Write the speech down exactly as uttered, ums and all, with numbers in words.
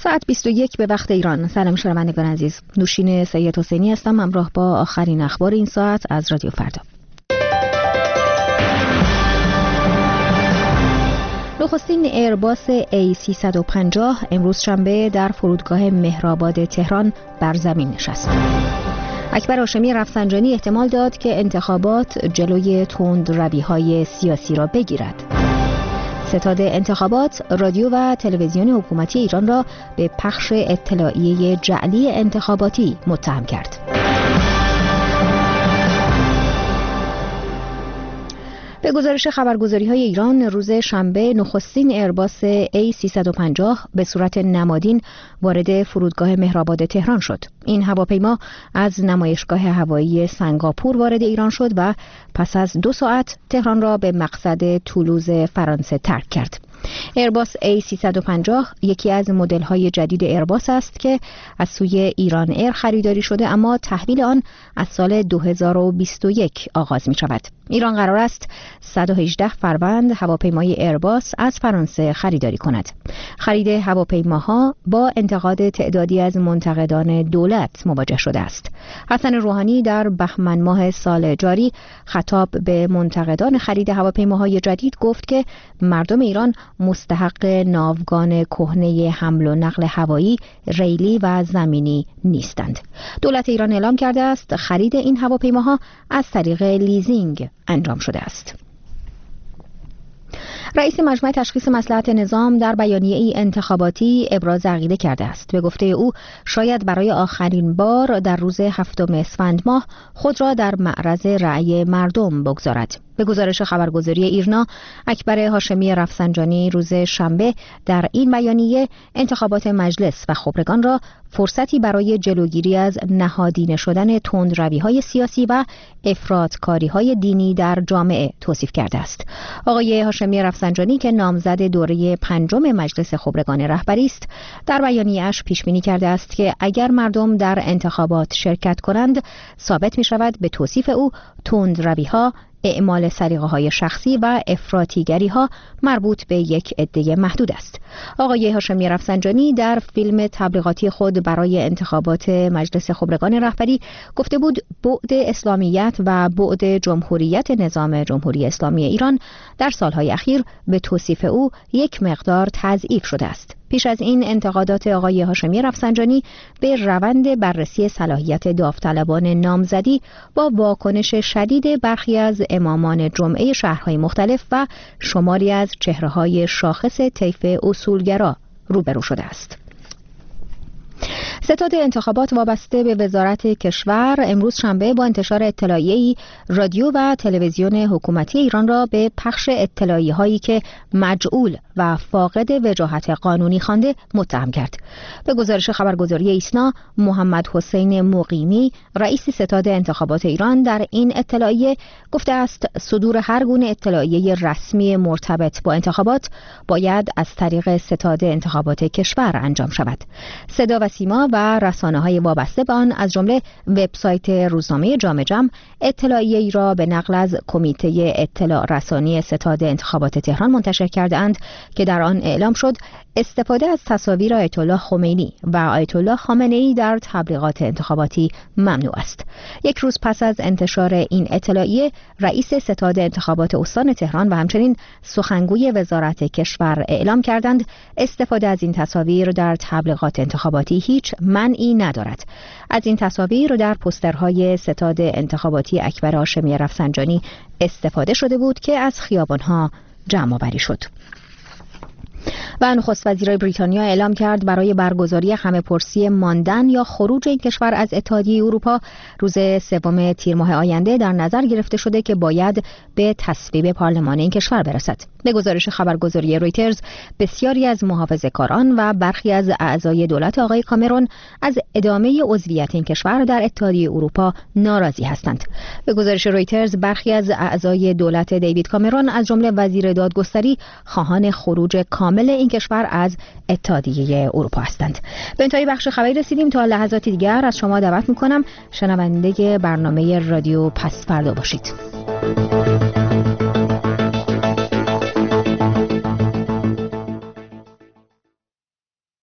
ساعت بیست و یک به وقت ایران. سلام شنوندگان عزیز، نوشین سید حسینی هستم، همراه با آخرین اخبار این ساعت از رادیو فردا. نخستین ایرباس ای سیصد و پنجاه امروز شنبه در فرودگاه مهرآباد تهران بر زمین نشست. اکبر هاشمی رفسنجانی احتمال داد که انتخابات جلوی تندروی‌های سیاسی را بگیرد. ستاد انتخابات رادیو و تلویزیون حکومتی ایران را به پخش اطلاعیه جعلی انتخاباتی متهم کرد. به گزارش خبرگزاری‌های ایران، روز شنبه نخستین ایرباس ای سیصد و پنجاه به صورت نمادین وارد فرودگاه مهرآباد تهران شد. این هواپیما از نمایشگاه هوایی سنگاپور وارد ایران شد و پس از دو ساعت تهران را به مقصد تولوز فرانسه ترک کرد. ایرباس ای سیصد و پنجاه یکی از مدل‌های جدید ایرباس است که از سوی ایران ایر خریداری شده، اما تحویل آن از سال دو هزار و بیست و یک آغاز می شود. ایران قرار است صد و هجده فروند هواپیمای ایرباس از فرانسه خریداری کند. خرید هواپیماها با انتقاد تعدادی از منتقدان دولت مواجه شده است. حسن روحانی در بهمن ماه سال جاری خطاب به منتقدان خرید هواپیماهای جدید گفت که مردم ایران مستحق ناوگان کهنه حمل و نقل هوایی، ریلی و زمینی نیستند. دولت ایران اعلام کرده است خرید این هواپیماها از طریق لیزینگ انجام شده است. رئیس مجمع تشخیص مصلحت نظام در بیانیه‌ای انتخاباتی ابراز عقیده کرده است. به گفته او شاید برای آخرین بار در روز هفتم اسفند ماه خود را در معرض رأی مردم بگذارد. به گزارش خبرگزاری ایرنا، اکبر هاشمی رفسنجانی روز شنبه در این بیانیه انتخابات مجلس و خبرگان را فرصتی برای جلوگیری از نهادینه شدن تندروی‌های سیاسی و افراط‌کاری‌های دینی در جامعه توصیف کرده است. آقای هاشمی رفسنجانی که نامزد دوره پنجم مجلس خبرگان رهبری است، در بیانیه‌اش پیش بینی کرده است که اگر مردم در انتخابات شرکت کنند، ثابت می‌شود به توصیف او تندروی‌ها، اعمال سلیقه‌های شخصی و افراطیگری‌ها مربوط به یک عده محدود است. آقای هاشمی رفسنجانی در فیلم تبلیغاتی خود برای انتخابات مجلس خبرگان رهبری گفته بود بعد اسلامیت و بعد جمهوریت نظام جمهوری اسلامی ایران در سالهای اخیر به توصیف او یک مقدار تضعیف شده است. پیش از این انتقادات آقای هاشمی رفسنجانی به روند بررسی صلاحیت داوطلبان نامزدی با واکنش شدید برخی از امامان جمعه شهرهای مختلف و شماری از چهره‌های شاخص طیف اصولگرا روبرو شده است. ستاد انتخابات وابسته به وزارت کشور امروز شنبه با انتشار اطلاعیه‌ای رادیو و تلویزیون حکومتی ایران را به پخش اطلاعیه‌هایی که مجعول و فاقد وجاهت قانونی خوانده متهم کرد. به گزارش خبرگزاری ایسنا، محمد حسین مقیمی رئیس ستاد انتخابات ایران در این اطلاعیه گفته است صدور هر گونه اطلاعیه رسمی مرتبط با انتخابات باید از طریق ستاد انتخابات کشور انجام شود. صدا و سیما و رسانه‌های وابسته به آن از جمله وبسایت روزنامه جامع جم اطلاعیه‌ای را به نقل از کمیته اطلاع رسانی ستاد انتخابات تهران منتشر کرده‌اند که در آن اعلام شد استفاده از تصاویر آیت الله خمینی و آیت الله خامنه‌ای در تبلیغات انتخاباتی ممنوع است. یک روز پس از انتشار این اطلاعیه، رئیس ستاد انتخابات استان تهران و همچنین سخنگوی وزارت کشور اعلام کردند استفاده از این تصاویر در تبلیغات انتخاباتی هیچ منعی ندارد. از این تصاویر در پوسترهای ستاد انتخاباتی اکبر هاشمی رفسنجانی استفاده شده بود که از خیابان‌ها جمع آوری شد. و نخست وزیر بریتانیا اعلام کرد برای برگزاری همه‌پرسی ماندن یا خروج این کشور از اتحادیه اروپا روز سوم تیر ماه آینده در نظر گرفته شده که باید به تصویب پارلمان این کشور برسد. به گزارش خبرگزاری رویترز، بسیاری از محافظه‌کاران و برخی از اعضای دولت آقای کامرون از ادامه عضویت این کشور در اتحادیه اروپا ناراضی هستند. به گزارش رویترز، برخی از اعضای دولت دیوید کامرون از جمله وزیر دادگستری خواهان خروج کامل این کشور از اتحادیه اروپا هستند. به انتهای بخش خبری رسیدیم. تا لحظاتی دیگر از شما دعوت می‌کنم شنونده برنامه رادیو پس فردا باشید.